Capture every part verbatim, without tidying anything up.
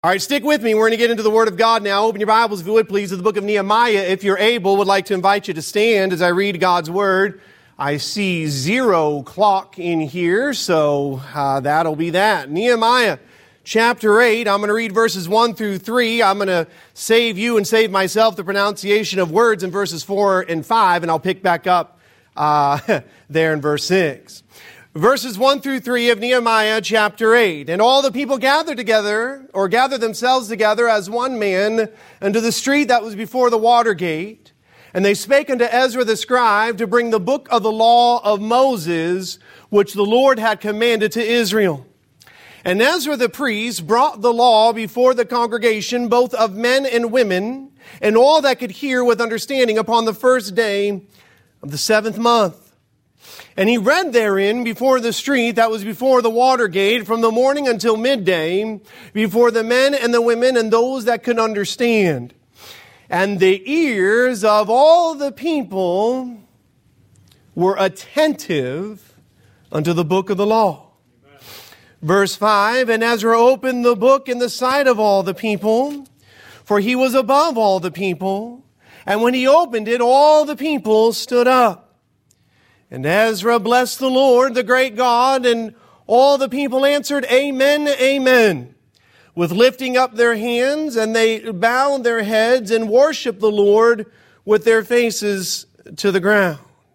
All right, stick with me. We're going to get into the Word of God now. Open your Bibles, if you would, please, to the book of Nehemiah. If you're able, would like to invite you to stand as I read God's Word. I see zero clock in here, so uh, that'll be that. Nehemiah chapter eight, I'm going to read verses one through three. I'm going to save you and save myself the pronunciation of words in verses four and five, and I'll pick back up uh, there in verse six. Verses one through three of Nehemiah chapter eight. And all the people gathered together, or gathered themselves together as one man unto the street that was before the water gate. And they spake unto Ezra the scribe to bring the book of the law of Moses, which the Lord had commanded to Israel. And Ezra the priest brought the law before the congregation, both of men and women, and all that could hear with understanding upon the first day of the seventh month. And he read therein before the street that was before the water gate from the morning until midday, before the men and the women and those that could understand. And the ears of all the people were attentive unto the book of the law. Amen. Verse five, and Ezra opened the book in the sight of all the people, for he was above all the people. And when he opened it, all the people stood up. And Ezra blessed the Lord, the great God, and all the people answered, Amen, Amen, with lifting up their hands, and they bowed their heads and worshiped the Lord with their faces to the ground.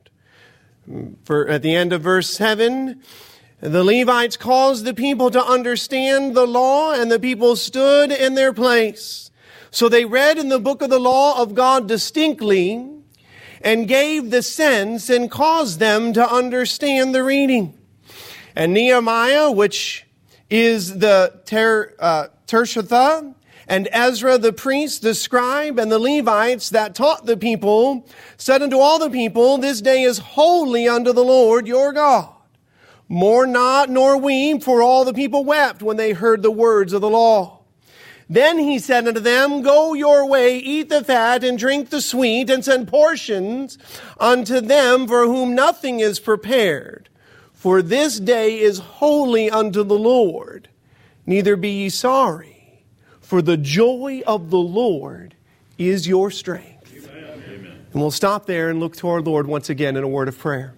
For at the end of verse seven, the Levites caused the people to understand the law, and the people stood in their place. So they read in the book of the law of God distinctly, and gave the sense and caused them to understand the reading. And Nehemiah, which is the ter, uh, Tershatha, and Ezra the priest, the scribe, and the Levites that taught the people, said unto all the people, This day is holy unto the Lord your God. Mourn not nor weep, for all the people wept when they heard the words of the law. Then he said unto them, Go your way, eat the fat, and drink the sweet, and send portions unto them for whom nothing is prepared. For this day is holy unto the Lord. Neither be ye sorry, for the joy of the Lord is your strength. Amen. Amen. And we'll stop there and look to our Lord once again in a word of prayer.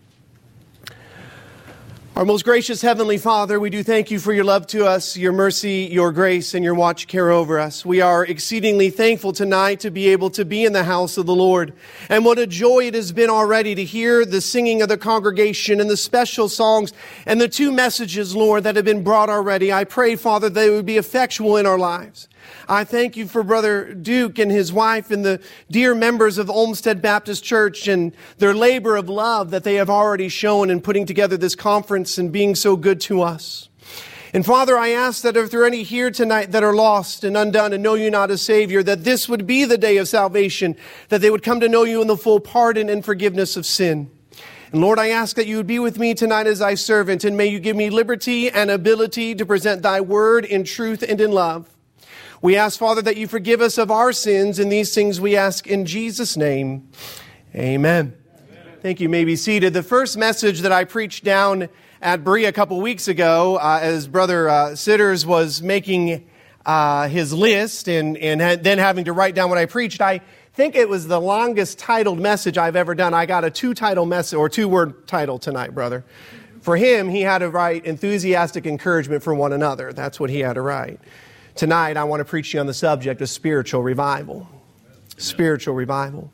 Our most gracious Heavenly Father, we do thank you for your love to us, your mercy, your grace, and your watch care over us. We are exceedingly thankful tonight to be able to be in the house of the Lord. And what a joy it has been already to hear the singing of the congregation and the special songs and the two messages, Lord, that have been brought already. I pray, Father, that it would be effectual in our lives. I thank you for Brother Duke and his wife and the dear members of Olmsted Baptist Church and their labor of love that they have already shown in putting together this conference and being so good to us. And Father, I ask that if there are any here tonight that are lost and undone and know you not as Savior, that this would be the day of salvation, that they would come to know you in the full pardon and forgiveness of sin. And Lord, I ask that you would be with me tonight as thy servant, and may you give me liberty and ability to present thy word in truth and in love. We ask, Father, that you forgive us of our sins, and these things we ask in Jesus' name. Amen. Amen. Thank you. You may be seated. The first message that I preached down at Berea a couple weeks ago, uh, as Brother uh, Sitters was making uh, his list and, and ha- then having to write down what I preached, I think it was the longest titled message I've ever done. I got a two-title message, or two-word title tonight, brother. For him, he had to write enthusiastic encouragement for one another. That's what he had to write. Tonight, I want to preach to you on the subject of spiritual revival. Spiritual revival.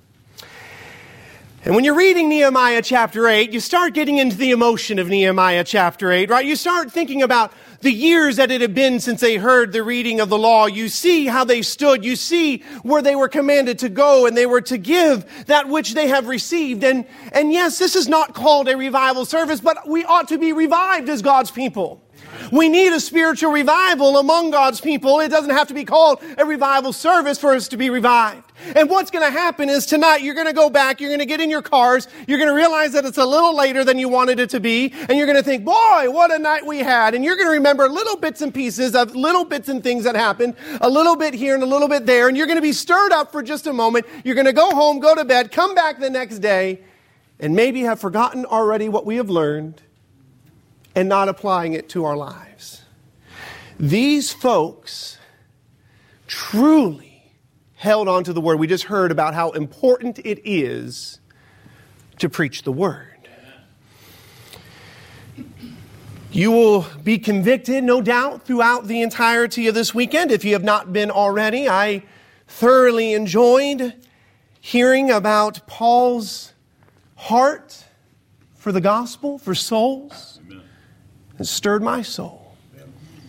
And when you're reading Nehemiah chapter eight, you start getting into the emotion of Nehemiah chapter eight, right? You start thinking about the years that it had been since they heard the reading of the law. You see how they stood. You see where they were commanded to go, and they were to give that which they have received. And, and yes, this is not called a revival service, but we ought to be revived as God's people. We need a spiritual revival among God's people. It doesn't have to be called a revival service for us to be revived. And what's going to happen is tonight you're going to go back, you're going to get in your cars, you're going to realize that it's a little later than you wanted it to be, and you're going to think, boy, what a night we had. And you're going to remember little bits and pieces of little bits and things that happened, a little bit here and a little bit there, and you're going to be stirred up for just a moment. You're going to go home, go to bed, come back the next day, and maybe have forgotten already what we have learned and not applying it to our lives. These folks truly held on to the Word. We just heard about how important it is to preach the Word. You will be convicted, no doubt, throughout the entirety of this weekend. If you have not been already, I thoroughly enjoyed hearing about Paul's heart for the gospel, for souls. Amen. It stirred my soul. Amen.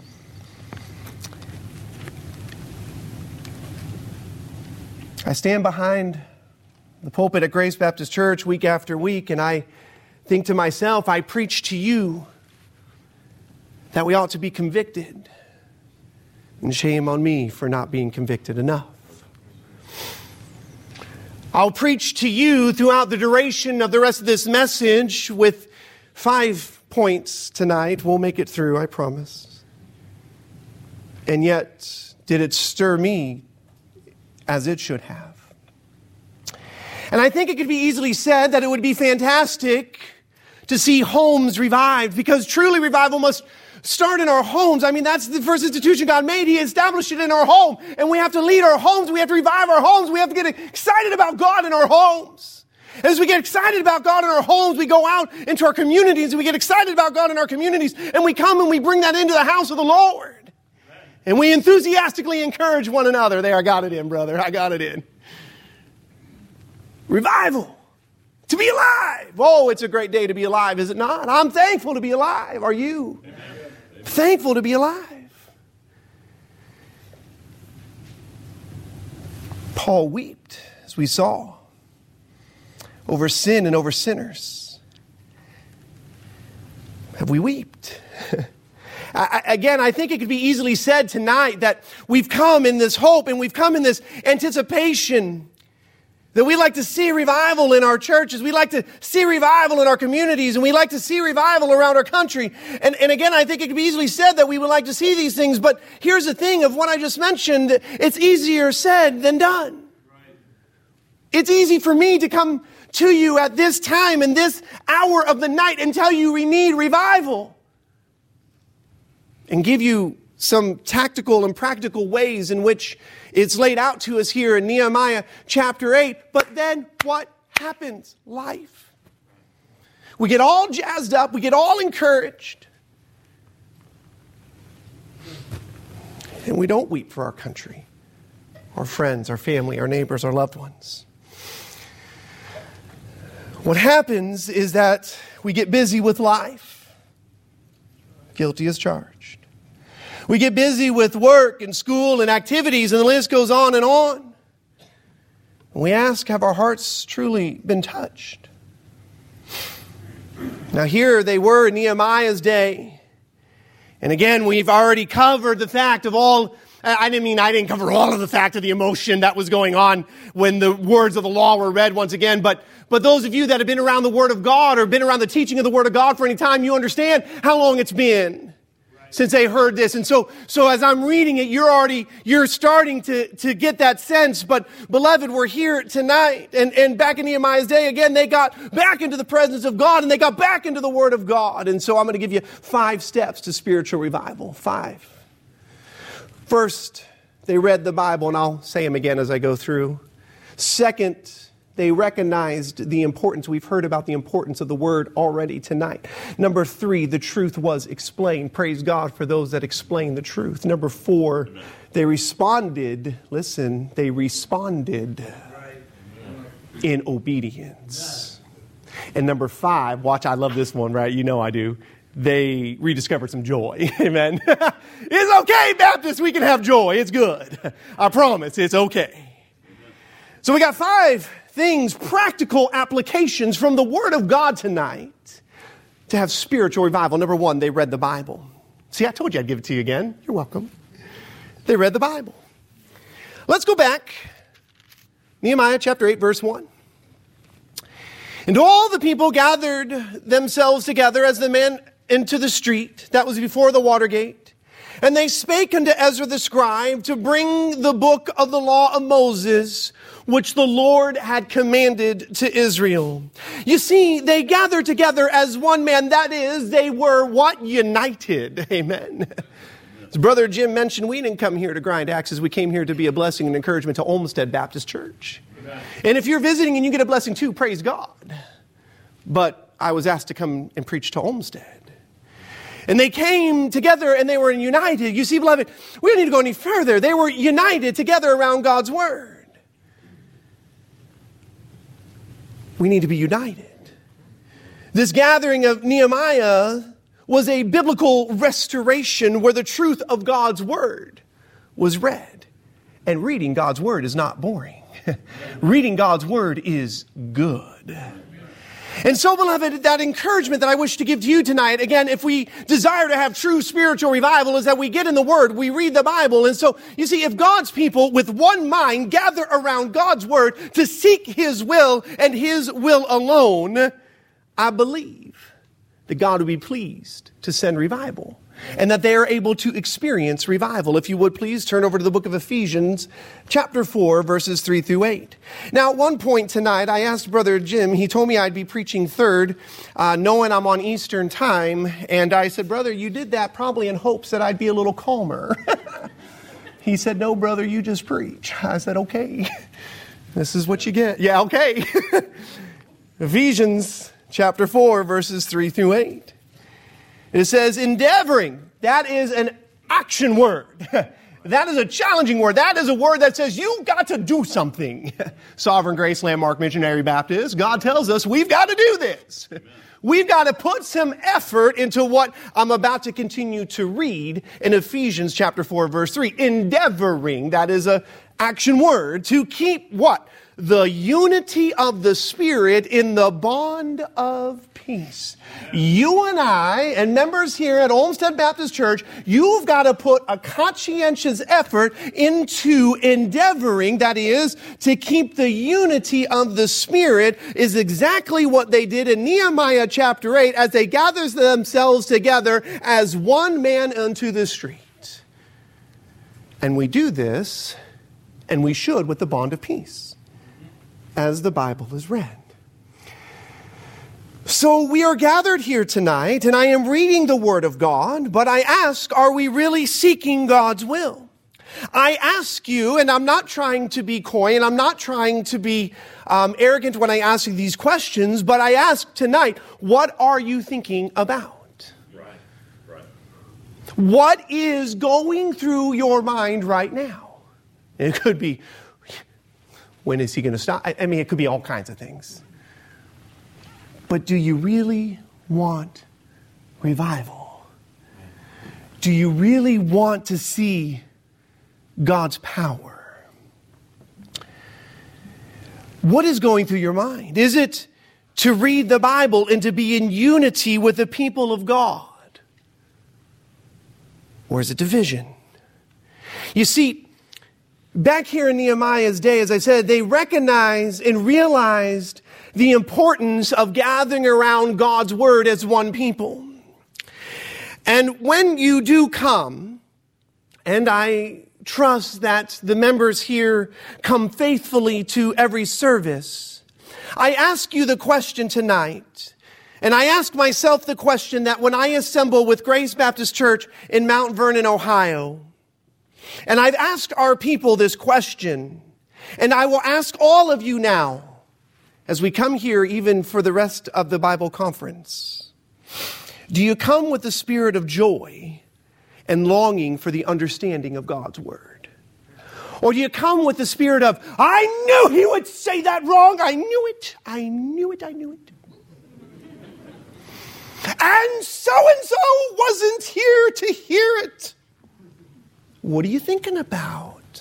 I stand behind the pulpit at Grace Baptist Church week after week, and I think to myself, I preach to you that we ought to be convicted. And shame on me for not being convicted enough. I'll preach to you throughout the duration of the rest of this message with five points tonight. We'll make it through, I promise. And yet, did it stir me as it should have? And I think it could be easily said that it would be fantastic to see homes revived, because truly revival must start in our homes. I mean, that's the first institution God made. He established it in our home. And we have to lead our homes. We have to revive our homes. We have to get excited about God in our homes. And as we get excited about God in our homes, we go out into our communities and we get excited about God in our communities. And we come and we bring that into the house of the Lord. And we enthusiastically encourage one another. There, I got it in, brother. I got it in. Revival. To be alive. Oh, it's a great day to be alive, is it not? I'm thankful to be alive. Are you? Amen. Thankful to be alive. Paul wept, as we saw, over sin and over sinners. Have we wept? I, again, I think it could be easily said tonight that we've come in this hope and we've come in this anticipation that we like to see revival in our churches. We like to see revival in our communities, and we like to see revival around our country. And, and again, I think it could be easily said that we would like to see these things. But here's the thing of what I just mentioned. It's easier said than done. Right. It's easy for me to come to you at this time and this hour of the night and tell you we need revival. And give you some tactical and practical ways in which it's laid out to us here in Nehemiah chapter eight. But then what happens? Life. We get all jazzed up. We get all encouraged. And we don't weep for our country, our friends, our family, our neighbors, our loved ones. What happens is that we get busy with life. Guilty as charged. We get busy with work and school and activities, and the list goes on and on. And we ask, have our hearts truly been touched? Now here they were in Nehemiah's day. And again, we've already covered the fact of all, I didn't mean I didn't cover all of the fact of the emotion that was going on when the words of the law were read once again. But, but those of you that have been around the Word of God or been around the teaching of the Word of God for any time, you understand how long it's been since they heard this. And so, so as I'm reading it, you're already, you're starting to, to get that sense. But beloved, we're here tonight. And, and back in Nehemiah's day, again, they got back into the presence of God and they got back into the Word of God. And so I'm going to give you five steps to spiritual revival. Five. First, they read the Bible, and I'll say them again as I go through. Second, they recognized the importance. We've heard about the importance of the Word already tonight. Number three, the truth was explained. Praise God for those that explain the truth. Number four, Amen. They responded. Listen, they responded in obedience. And number five, watch, I love this one, right? You know I do. They rediscovered some joy. Amen. It's okay, Baptist. We can have joy. It's good. I promise. It's okay. So we got five things, practical applications from the Word of God tonight to have spiritual revival. Number one, they read the Bible. See, I told you I'd give it to you again. You're welcome. They read the Bible. Let's go back. Nehemiah chapter eight, verse one. And all the people gathered themselves together as the men into the street. That was before the water gate. And they spake unto Ezra the scribe to bring the book of the law of Moses, which the Lord had commanded to Israel. You see, they gathered together as one man. That is, they were what? United. Amen. As Brother Jim mentioned, we didn't come here to grind axes. We came here to be a blessing and encouragement to Olmsted Baptist Church. Amen. And if you're visiting and you get a blessing too, praise God. But I was asked to come and preach to Olmsted. And they came together and they were united. You see, beloved, we don't need to go any further. They were united together around God's Word. We need to be united. This gathering of Nehemiah was a biblical restoration where the truth of God's Word was read. And reading God's Word is not boring. Reading God's Word is good. And so, beloved, that encouragement that I wish to give to you tonight, again, if we desire to have true spiritual revival, is that we get in the Word, we read the Bible. And so, you see, if God's people with one mind gather around God's Word to seek His will and His will alone, I believe that God will be pleased to send revival and that they are able to experience revival. If you would please turn over to the book of Ephesians, chapter four, verses three through eight. Now, at one point tonight, I asked Brother Jim, he told me I'd be preaching third, uh, knowing I'm on Eastern time. And I said, brother, you did that probably in hopes that I'd be a little calmer. He said, no, brother, you just preach. I said, okay, this is what you get. Yeah, okay. Ephesians chapter four, verses three through eight. It says, endeavoring. That is an action word. That is a challenging word. That is a word that says you've got to do something. Sovereign Grace Landmark Missionary Baptist, God tells us we've got to do this. Amen. We've got to put some effort into what I'm about to continue to read in Ephesians chapter four, verse three. Endeavoring, that is a action word, to keep what? The unity of the Spirit in the bond of peace. You and I, and members here at Olmsted Baptist Church, you've got to put a conscientious effort into endeavoring, that is, to keep the unity of the Spirit, is exactly what they did in Nehemiah chapter eight as they gathered themselves together as one man unto the street. And we do this, and we should, with the bond of peace, as the Bible is read. So we are gathered here tonight, and I am reading the Word of God, but I ask, are we really seeking God's will? I ask you, and I'm not trying to be coy, and I'm not trying to be um, arrogant when I ask you these questions, but I ask tonight, what are you thinking about? Right, right. What is going through your mind right now? It could be, when is he going to stop? I mean, it could be all kinds of things. But do you really want revival? Do you really want to see God's power? What is going through your mind? Is it to read the Bible and to be in unity with the people of God? Or is it division? You see, back here in Nehemiah's day, as I said, they recognized and realized the importance of gathering around God's Word as one people. And when you do come, and I trust that the members here come faithfully to every service, I ask you the question tonight, and I ask myself the question that when I assemble with Grace Baptist Church in Mount Vernon, Ohio, and I've asked our people this question, and I will ask all of you now, as we come here even for the rest of the Bible conference. Do you come with the spirit of joy and longing for the understanding of God's Word? Or do you come with the spirit of, I knew he would say that wrong, I knew it, I knew it, I knew it. And so-and-so wasn't here to hear it. What are you thinking about?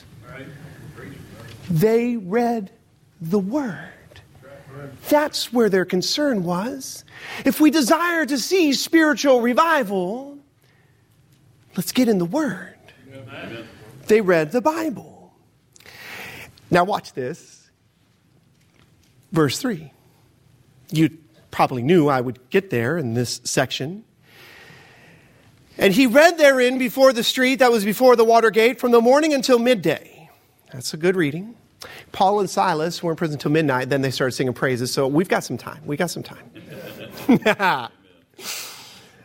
They read the Word. That's where their concern was. If we desire to see spiritual revival, let's get in the Word. Amen. They read the Bible. Now watch this. Verse three. You probably knew I would get there in this section. And he read therein before the street that was before the water gate from the morning until midday. That's a good reading. Paul and Silas were in prison till midnight. Then they started singing praises. So we've got some time. We got some time.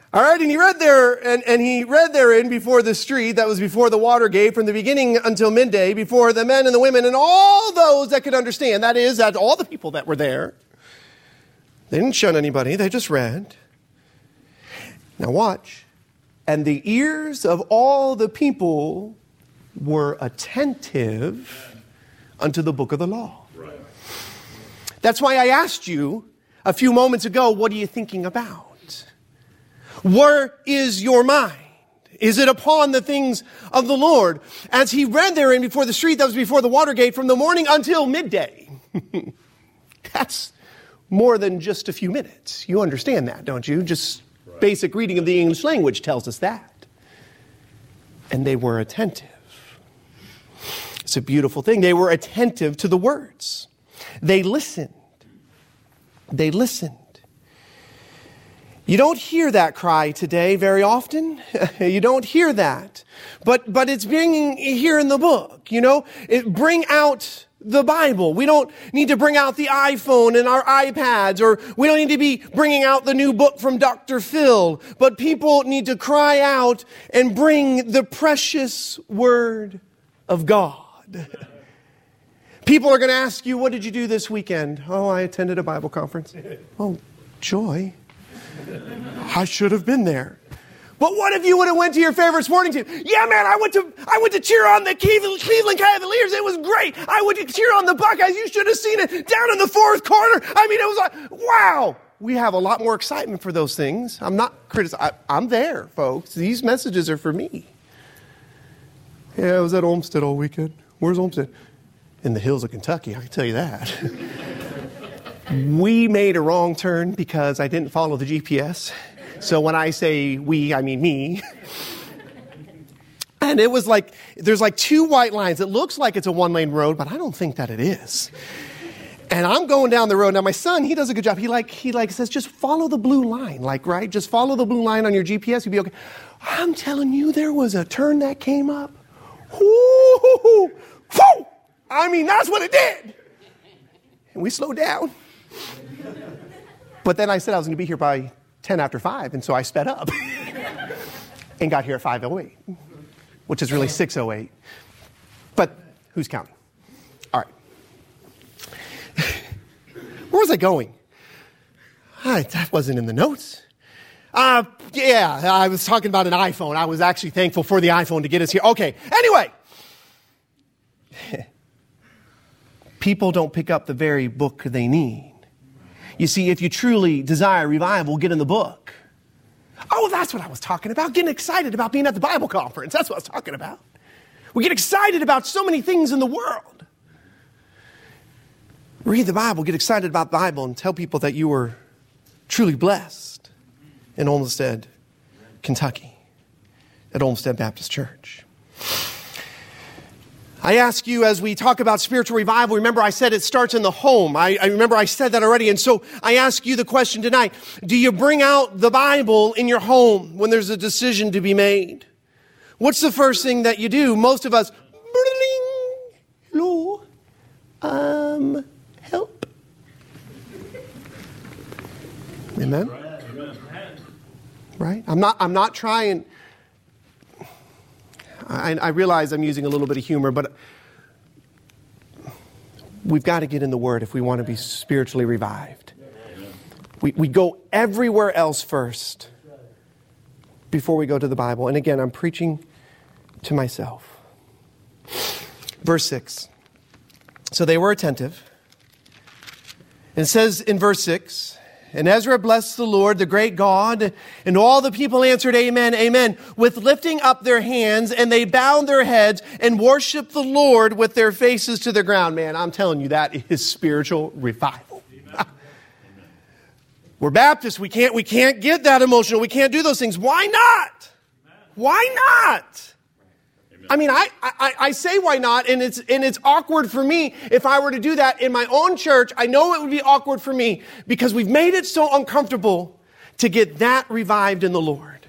All right, and he read there, and, and he read therein before the street, that was before the water gate, from the beginning until midday, before the men and the women and all those that could understand. That is, that all the people that were there. They didn't shun anybody, they just read. Now watch. And the ears of all the people were attentive unto the book of the law. Right. That's why I asked you a few moments ago, what are you thinking about? Where is your mind? Is it upon the things of the Lord? As he read therein before the street, that was before the water gate, from the morning until midday. That's more than just a few minutes. You understand that, don't you? Just right. Basic reading of the English language tells us that. And they were attentive. It's a beautiful thing. They were attentive to the words. They listened. They listened. You don't hear that cry today very often. You don't hear that. But but it's being here in the book, you know. It, bring out the Bible. We don't need to bring out the iPhone and our iPads, or we don't need to be bringing out the new book from Doctor Phil. But people need to cry out and bring the precious Word of God. People are going to ask you, what did you do this weekend? Oh, I attended a Bible conference. Oh, joy. I should have been there. But what if you would have went to your favorite sporting team? Yeah, man, I went to I went to cheer on the Cleveland Cavaliers. It was great. I went to cheer on the Buckeyes. You should have seen it down in the fourth quarter. I mean, it was like, wow. We have a lot more excitement for those things. I'm not criticizing. I'm there, folks. These messages are for me. Yeah, I was at Olmsted all weekend. Where's Olmsted? In the hills of Kentucky, I can tell you that. We made a wrong turn because I didn't follow the G P S. So when I say we, I mean me. And it was like, there's like two white lines. It looks like it's a one-lane road, but I don't think that it is. And I'm going down the road. Now my son, he does a good job. He like, he like says, just follow the blue line. Like, right? Just follow the blue line on your G P S. You'll be okay. I'm telling you, there was a turn that came up. Whoo! Whoo! I mean, that's what it did. And we slowed down. But then I said I was going to be here by ten after five, and so I sped up and got here at five oh eight, which is really six oh eight. But who's counting? All right. Where was I going? I, that wasn't in the notes. Uh, yeah, I was talking about an iPhone. I was actually thankful for the iPhone to get us here. Okay, anyway. People don't pick up the very book they need. You see, if you truly desire revival, get in the book. Oh, that's what I was talking about. Getting excited about being at the Bible conference. That's what I was talking about. We get excited about so many things in the world. Read the Bible, get excited about the Bible, and tell people that you were truly blessed in Olmsted, Kentucky, at Olmsted Baptist Church. I ask you, as we talk about spiritual revival, remember I said it starts in the home. I, I remember I said that already. And so I ask you the question tonight, do you bring out the Bible in your home when there's a decision to be made? What's the first thing that you do? Most of us, hello, um, help. Amen? Right? I'm not, I'm not trying... I, I realize I'm using a little bit of humor, but we've got to get in the Word if we want to be spiritually revived. We, we go everywhere else first before we go to the Bible. And again, I'm preaching to myself. Verse six. So they were attentive. And it says in verse six, and Ezra blessed the Lord, the great God, and all the people answered, Amen, Amen, with lifting up their hands, and they bowed their heads and worshiped the Lord with their faces to the ground. Man, I'm telling you, that is spiritual revival. We're Baptists. We can't, we can't get that emotional. We can't do those things. Why not? Why not? I mean, I, I, I say why not, and it's, and it's awkward for me if I were to do that in my own church. I know it would be awkward for me because we've made it so uncomfortable to get that revived in the Lord.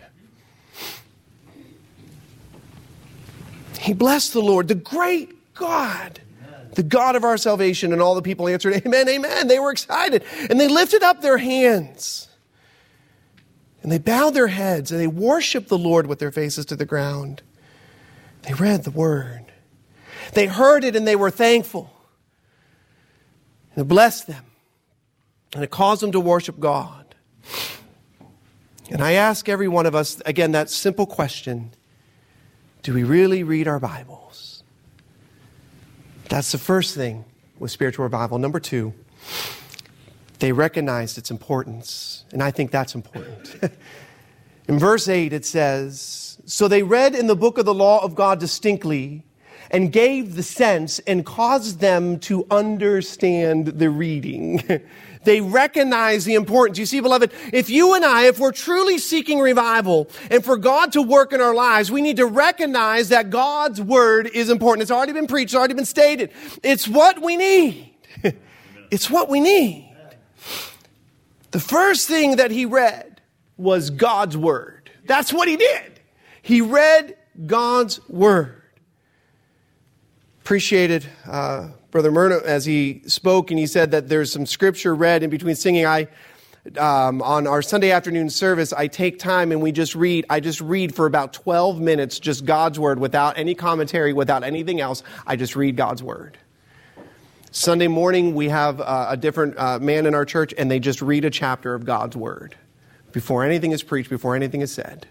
He blessed the Lord, the great God, the God of our salvation, and all the people answered, Amen, Amen. They were excited, and they lifted up their hands. And they bowed their heads and they worshiped the Lord with their faces to the ground. They read the word. They heard it and they were thankful. And it blessed them. And it caused them to worship God. And I ask every one of us, again, that simple question. Do we really read our Bibles? That's the first thing with spiritual revival. Number two, they recognized its importance. And I think that's important. In verse eight it says, so they read in the book of the law of God distinctly and gave the sense and caused them to understand the reading. They recognize the importance. You see, beloved, if you and I, if we're truly seeking revival and for God to work in our lives, we need to recognize that God's word is important. It's already been preached, it's already been stated. It's what we need. It's what we need. The first thing that he read was God's word. That's what he did. He read God's word. Appreciated uh, Brother Myrna as he spoke, and he said that there's some scripture read in between singing. I, um, on our Sunday afternoon service, I take time and we just read. I just read for about twelve minutes, just God's word, without any commentary, without anything else. I just read God's word. Sunday morning, we have uh, a different uh, man in our church, and they just read a chapter of God's word before anything is preached, before anything is said.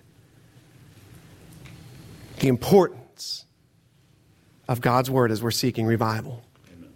The importance of God's word as we're seeking revival. Amen.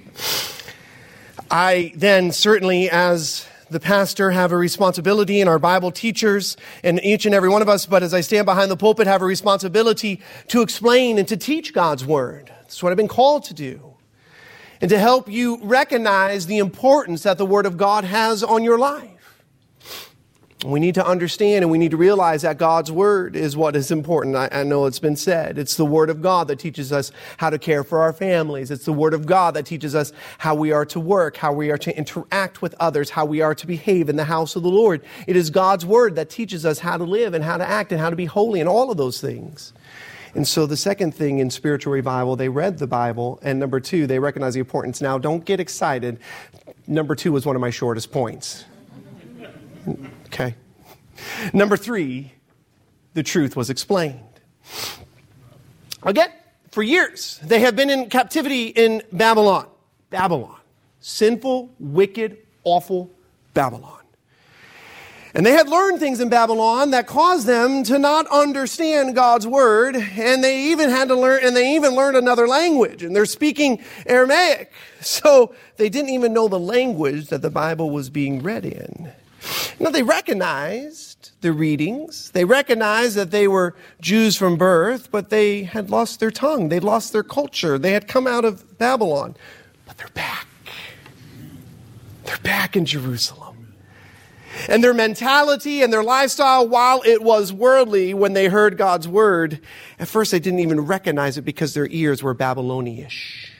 I then certainly, as the pastor, have a responsibility, and our Bible teachers, and each and every one of us, but as I stand behind the pulpit, have a responsibility to explain and to teach God's word. That's what I've been called to do. And to help you recognize the importance that the word of God has on your life. We need to understand and we need to realize that God's word is what is important. I, I know it's been said. It's the word of God that teaches us how to care for our families. It's the word of God that teaches us how we are to work, how we are to interact with others, how we are to behave in the house of the Lord. It is God's word that teaches us how to live and how to act and how to be holy and all of those things. And so the second thing in spiritual revival, they read the Bible. And number two, they recognize the importance. Now, don't get excited. Number two was one of my shortest points. Okay. Number three, the truth was explained. Again, for years, they have been in captivity in Babylon. Babylon. Sinful, wicked, awful Babylon. And they had learned things in Babylon that caused them to not understand God's word. And they even had to learn, and they even learned another language. And they're speaking Aramaic. So they didn't even know the language that the Bible was being read in. Now, they recognized the readings. They recognized that they were Jews from birth, but they had lost their tongue. They'd lost their culture. They had come out of Babylon. But they're back. They're back in Jerusalem. And their mentality and their lifestyle, while it was worldly when they heard God's word, at first they didn't even recognize it because their ears were Babylonish.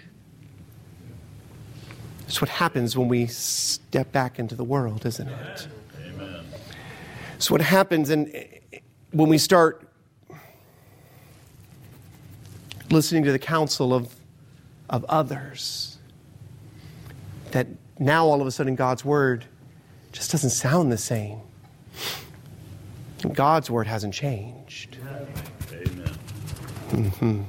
That's what happens when we step back into the world, isn't it? Amen. It's what happens in, when we start listening to the counsel of, of others. That now all of a sudden God's word just doesn't sound the same. God's word hasn't changed. Amen. Mm-hmm.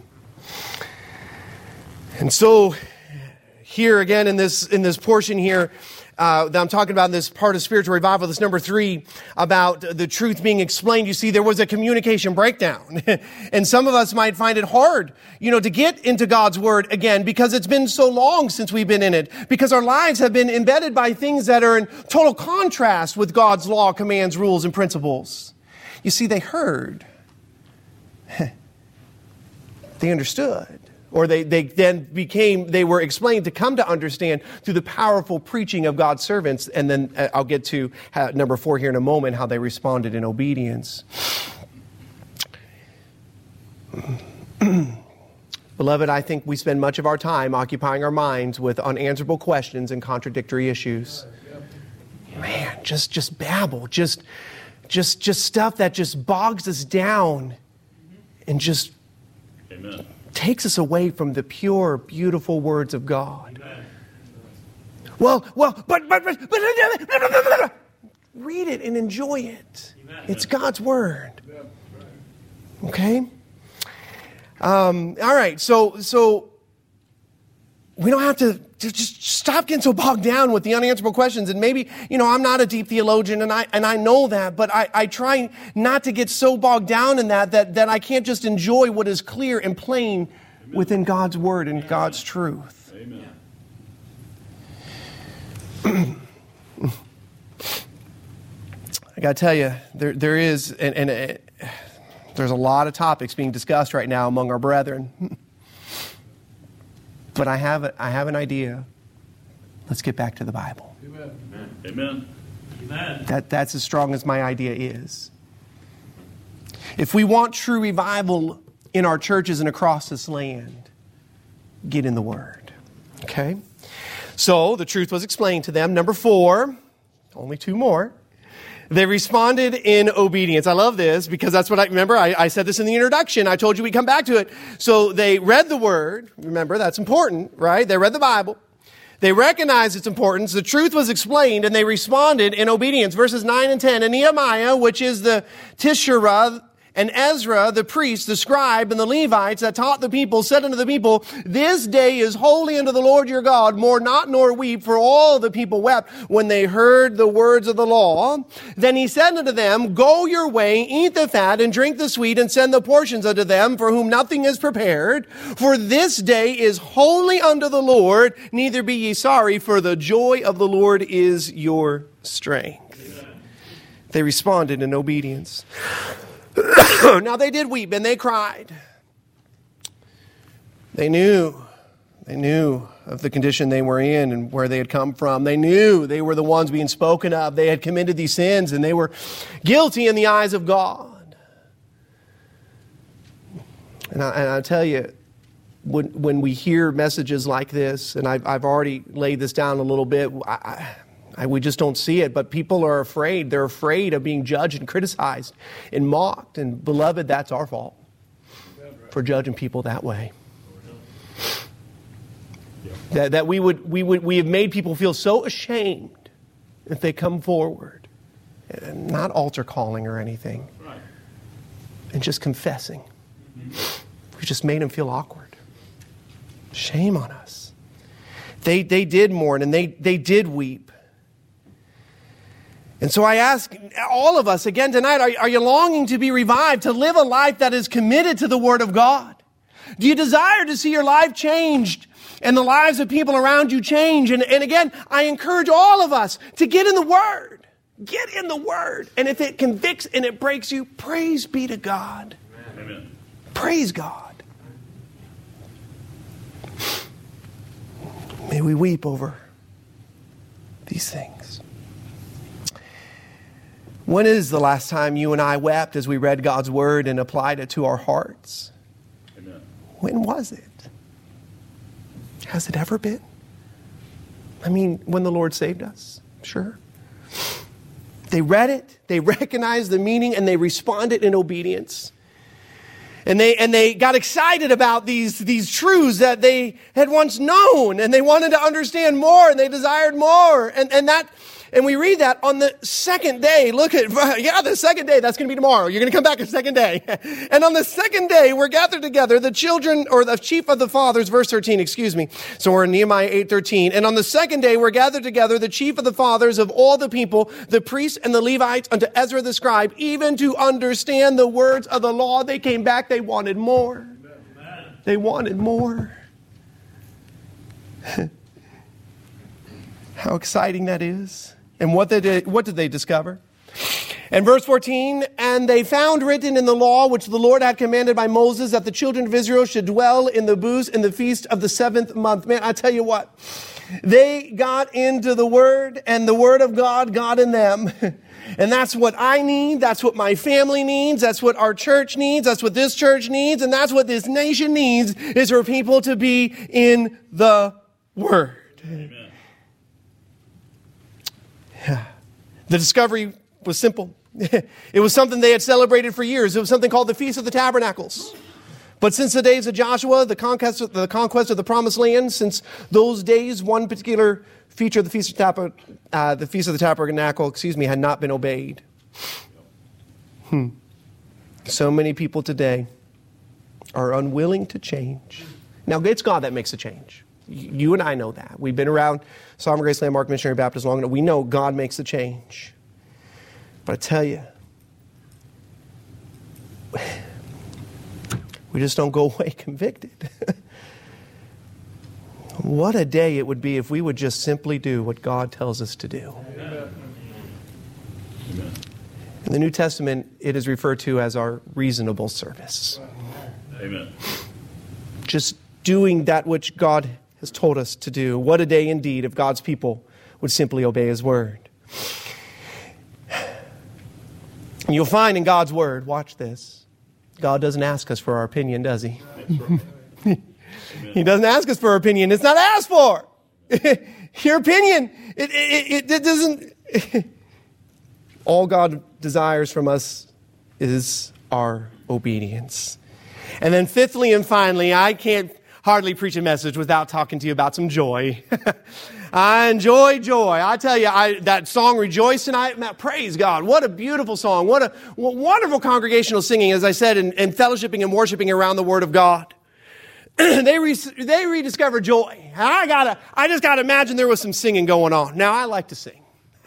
And so, here again in this in this portion here uh, that I'm talking about in this part of spiritual revival, this number three about the truth being explained. You see, there was a communication breakdown, and some of us might find it hard, you know, to get into God's word again because it's been so long since we've been in it. Because our lives have been embedded by things that are in total contrast with God's law, commands, rules, and principles. You see, they heard, they understood. Or they, they then became, they were explained to come to understand through the powerful preaching of God's servants. And then uh, I'll get to uh, number four here in a moment, how they responded in obedience. Beloved, I think we spend much of our time occupying our minds with unanswerable questions and contradictory issues. Man, just, just babble, just, just, just stuff that just bogs us down and just Amen. Takes us away from the pure, beautiful words of God. Amen. Well, well, but, but, but, but, read it and enjoy it. It's God's Word. Okay? Um, all right, so so we don't have to just stop getting so bogged down with the unanswerable questions. And maybe, you know, I'm not a deep theologian, and I and I know that, but I, I try not to get so bogged down in that, that that I can't just enjoy what is clear and plain Amen. Within God's Word and Amen. God's truth. Amen. I got to tell you, there there is, and, and it, there's a lot of topics being discussed right now among our brethren. But I have a, I have an idea. Let's get back to the Bible. Amen. Amen. Amen. That, that's as strong as my idea is. If we want true revival in our churches and across this land, get in the Word. Okay? So, the truth was explained to them. Number four, only two more. They responded in obedience. I love this because that's what I remember. I, I said this in the introduction. I told you we'd come back to it. So they read the Word. Remember, that's important, right? They read the Bible. They recognized its importance. The truth was explained, and they responded in obedience. Verses nine and ten. And Nehemiah, which is the Tishra, and Ezra, the priest, the scribe, and the Levites that taught the people, said unto the people, this day is holy unto the Lord your God, mourn not nor weep, for all the people wept when they heard the words of the law. Then he said unto them, go your way, eat the fat, and drink the sweet, and send the portions unto them, for whom nothing is prepared. For this day is holy unto the Lord, neither be ye sorry, for the joy of the Lord is your strength. Amen. They responded in obedience. Now they did weep and they cried. They knew, they knew of the condition they were in and where they had come from. They knew they were the ones being spoken of. They had committed these sins and they were guilty in the eyes of God. And I, and I tell you, when when we hear messages like this, and I've, I've already laid this down a little bit, I, I, I, we just don't see it, but people are afraid. They're afraid of being judged and criticized and mocked. And beloved, that's our fault for judging people that way. That, that we would we would we have made people feel so ashamed if they come forward, and not altar calling or anything, and just confessing. We just made them feel awkward. Shame on us. They they did mourn and they they did weep. And so I ask all of us again tonight, are, are you longing to be revived, to live a life that is committed to the Word of God? Do you desire to see your life changed and the lives of people around you change? And, and again, I encourage all of us to get in the Word. Get in the Word. And if it convicts and it breaks you, praise be to God. Amen. Praise God. May we weep over these things. When is the last time you and I wept as we read God's Word and applied it to our hearts? Amen. When was it? Has it ever been? I mean, when the Lord saved us? Sure. They read it, they recognized the meaning, and they responded in obedience. And they and they got excited about these, these truths that they had once known, and they wanted to understand more, and they desired more. And, and that And we read that on the second day. Look at, yeah, the second day. That's going to be tomorrow. You're going to come back the second day. And on the second day, we're gathered together, the children, or the chief of the fathers, verse thirteen, excuse me. So we're in Nehemiah eight thirteen. And on the second day, we're gathered together, the chief of the fathers of all the people, the priests and the Levites, unto Ezra the scribe, even to understand the words of the law. They came back. They wanted more. Amen. They wanted more. How exciting that is. And what did, what did they discover? And verse fourteen, and they found written in the law, which the Lord had commanded by Moses, that the children of Israel should dwell in the booths in the feast of the seventh month. Man, I tell you what, they got into the Word, and the Word of God got in them. And that's what I need. That's what my family needs. That's what our church needs. That's what this church needs. And that's what this nation needs, is for people to be in the Word. Amen. The discovery was simple. It was something they had celebrated for years. It was something called the Feast of the Tabernacles. But since the days of Joshua, the conquest, the conquest of the Promised Land, since those days, one particular feature of the Feast of, Tab- uh, the Feast of the Tabernacle, excuse me, had not been obeyed. Hmm. So many people today are unwilling to change. Now, it's God that makes a change. You and I know that. We've been around Sovereign Grace Landmark Missionary Baptist long enough. We know God makes a change. But I tell you, we just don't go away convicted. What a day it would be if we would just simply do what God tells us to do. Amen. In the New Testament, it is referred to as our reasonable service. Amen. Just doing that which God has told us to do. What a day indeed if God's people would simply obey His word. And you'll find in God's word, watch this, God doesn't ask us for our opinion, does He? He doesn't ask us for our opinion. It's not asked for. Your opinion, it, it, it, it doesn't... All God desires from us is our obedience. And then fifthly and finally, I can't hardly preach a message without talking to you about some joy. I enjoy joy. I tell you, I, that song, Rejoice Tonight, man, praise God. What a beautiful song. What a what wonderful congregational singing, as I said, and, and fellowshipping and worshiping around the Word of God. they re, they rediscover joy. And I gotta, I just gotta imagine there was some singing going on. Now, I like to sing.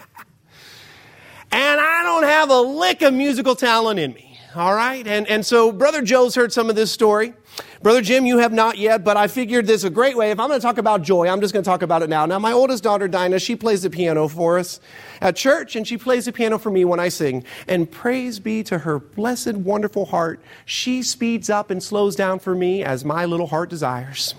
And I don't have a lick of musical talent in me. All right? And, and so Brother Joe's heard some of this story. Brother Jim, you have not yet, but I figured this is a great way. If I'm going to talk about joy, I'm just going to talk about it now. Now, my oldest daughter, Dinah, she plays the piano for us at church, and she plays the piano for me when I sing. And praise be to her blessed, wonderful heart. She speeds up and slows down for me as my little heart desires.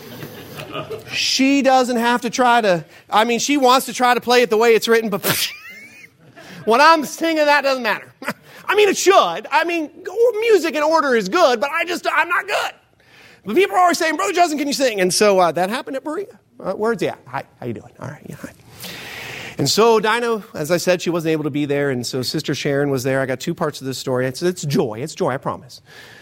She doesn't have to try to, I mean, she wants to try to play it the way it's written, but when I'm singing, that doesn't matter. I mean, it should. I mean, music in order is good, but I just, I'm not good. But people are always saying, Brother Justin, can you sing? And so uh, that happened at Berea. Uh, words, yeah. Hi, how you doing? All right, yeah, hi. And so Dinah, as I said, she wasn't able to be there, and so Sister Sharon was there. I got two parts of this story. It's, it's joy. It's joy, I promise.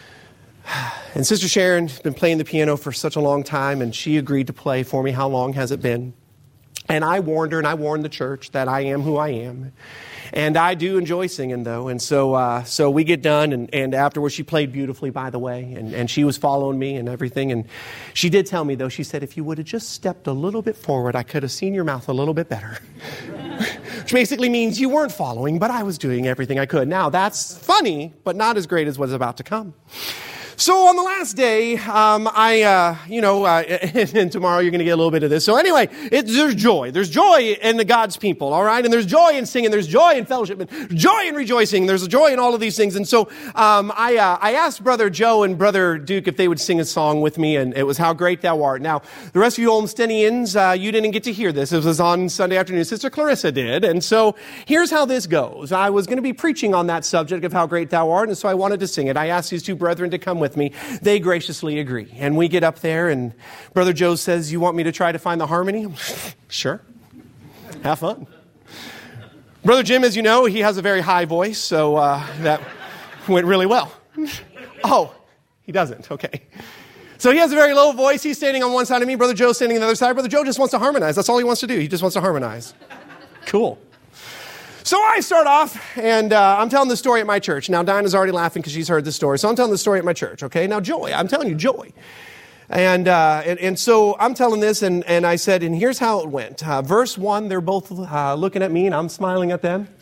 And Sister Sharon has been playing the piano for such a long time, and she agreed to play for me. How long has it been? And I warned her, and I warned the church that I am who I am. And I do enjoy singing, though. And so uh, so we get done, and, and afterwards she played beautifully, by the way, and, and she was following me and everything. And she did tell me, though, she said, if you would have just stepped a little bit forward, I could have seen your mouth a little bit better. Which basically means you weren't following, but I was doing everything I could. Now, that's funny, but not as great as what's about to come. So on the last day, um, I, uh, you know, uh, and, and tomorrow you're going to get a little bit of this. So anyway, it, there's joy. There's joy in the God's people, all right? And there's joy in singing. There's joy in fellowship. And joy in rejoicing. There's joy in all of these things. And so um, I, uh, I asked Brother Joe and Brother Duke if they would sing a song with me, and it was How Great Thou Art. Now, the rest of you Olmstedians, uh, you didn't get to hear this. It was on Sunday afternoon. Sister Clarissa did. And so here's how this goes. I was going to be preaching on that subject of How Great Thou Art, and so I wanted to sing it. I asked these two brethren to come with me. They graciously agree. And we get up there, and Brother Joe says, you want me to try to find the harmony? Sure. Have fun. Brother Jim, as you know, he has a very high voice, so uh, that went really well. Oh, he doesn't. Okay. So he has a very low voice. He's standing on one side of me. Brother Joe's standing on the other side. Brother Joe just wants to harmonize. That's all he wants to do. He just wants to harmonize. Cool. So I start off, and uh, I'm telling the story at my church. Now, Dinah's already laughing because she's heard the story. So I'm telling the story at my church, okay? Now, joy. I'm telling you, joy. And uh, and, and so I'm telling this, and, and I said, and here's how it went. Uh, verse one, they're both uh, looking at me, and I'm smiling at them.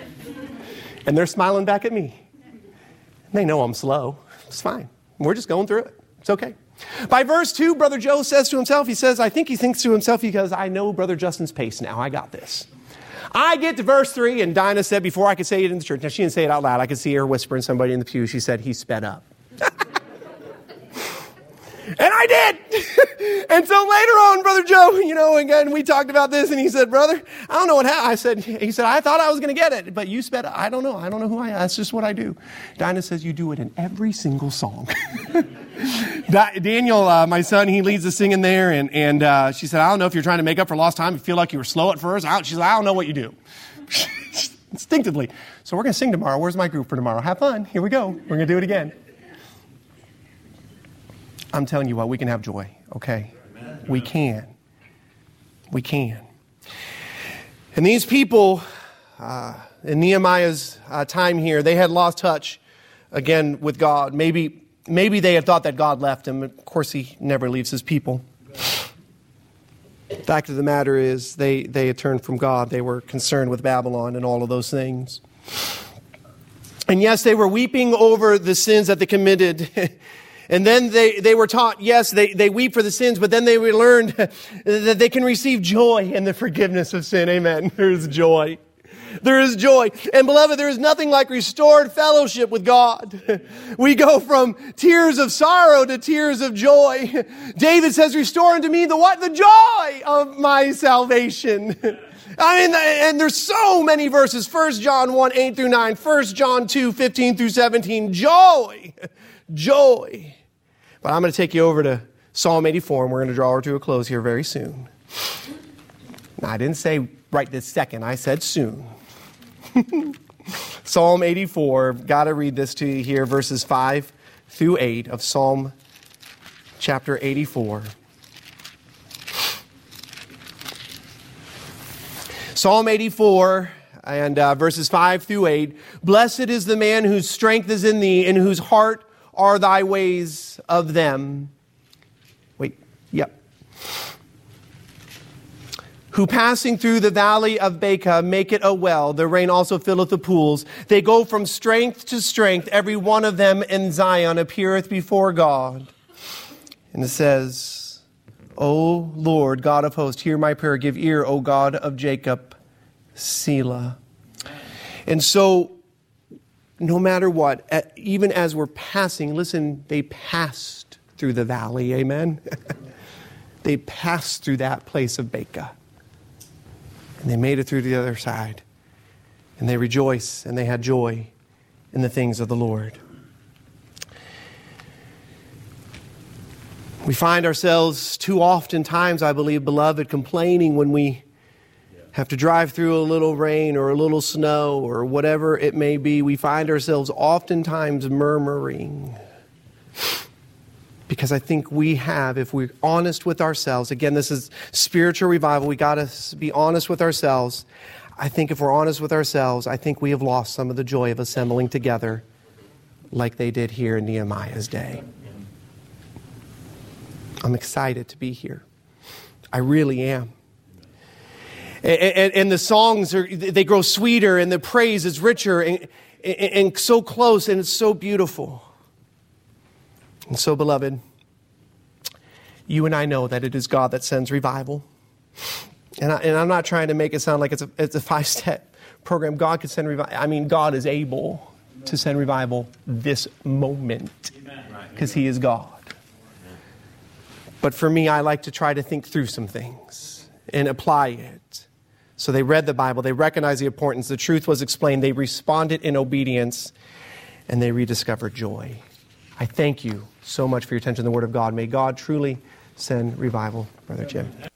And they're smiling back at me. They know I'm slow. It's fine. We're just going through it. It's okay. By verse two, Brother Joe says to himself, he says, I think he thinks to himself because I know Brother Justin's pace now. I got this. I get to verse three, and Dinah said before I could say it in the church, now she didn't say it out loud, I could see her whispering somebody in the pew, she said, he sped up. And I did. And so later on, Brother Joe, you know, again, we talked about this, and he said, brother, I don't know what happened. I said, he said, I thought I was going to get it, but you sped up. I don't know. I don't know who I am. That's just what I do. Dinah says, you do it in every single song. Daniel, uh, my son, he leads the singing there, and, and uh, she said, I don't know if you're trying to make up for lost time. You feel like you were slow at first. I, she said, I don't know what you do. Instinctively. So we're going to sing tomorrow. Where's my group for tomorrow? Have fun. Here we go. We're going to do it again. I'm telling you what, we can have joy, okay? Amen. We can. We can. And these people, uh, in Nehemiah's uh, time here, they had lost touch again with God. Maybe, maybe they had thought that God left him. Of course, he never leaves his people. The fact of the matter is they, they had turned from God. They were concerned with Babylon and all of those things. And yes, they were weeping over the sins that they committed. And then they, they were taught, yes, they, they weep for the sins, but then they learned that they can receive joy in the forgiveness of sin. Amen. There is joy. There is joy. And beloved, there is nothing like restored fellowship with God. We go from tears of sorrow to tears of joy. David says, restore unto me the what? The joy of my salvation. I mean, and there's so many verses. First John one, eight through nine. First John two, fifteen through seventeen. Joy. Joy. But I'm going to take you over to Psalm eighty-four, and we're going to draw her to a close here very soon. Now, I didn't say right this second. I said soon. Psalm eighty-four. Got to read this to you here, verses five through eight of Psalm chapter eighty-four. Psalm eighty-four and uh, verses five through eight. Blessed is the man whose strength is in thee, in whose heart are thy ways of them. Wait, yep. Who passing through the valley of Baca make it a well. The rain also filleth the pools. They go from strength to strength. Every one of them in Zion appeareth before God. And it says, O Lord, God of hosts, hear my prayer. Give ear, O God of Jacob. Selah. And so, no matter what, even as we're passing, listen, they passed through the valley, amen? They passed through that place of Baca. And they made it through to the other side. And they rejoice and they had joy in the things of the Lord. We find ourselves too often times, I believe, beloved, complaining when we have to drive through a little rain or a little snow or whatever it may be. We find ourselves oftentimes murmuring. Because I think we have, if we're honest with ourselves, again, this is spiritual revival. We got to be honest with ourselves. I think if we're honest with ourselves, I think we have lost some of the joy of assembling together like they did here in Nehemiah's day. I'm excited to be here. I really am. And, and, and the songs, are they grow sweeter and the praise is richer and, and, and so close and it's so beautiful. And so, beloved, you and I know that it is God that sends revival. And, I, and I'm not trying to make it sound like it's a, it's a five-step program. God could send revival. I mean, God is able to send revival this moment because He is God. But for me, I like to try to think through some things and apply it. So they read the Bible. They recognized the importance. The truth was explained. They responded in obedience, and they rediscovered joy. I thank you so much for your attention to the Word of God. May God truly send revival, Brother Jim.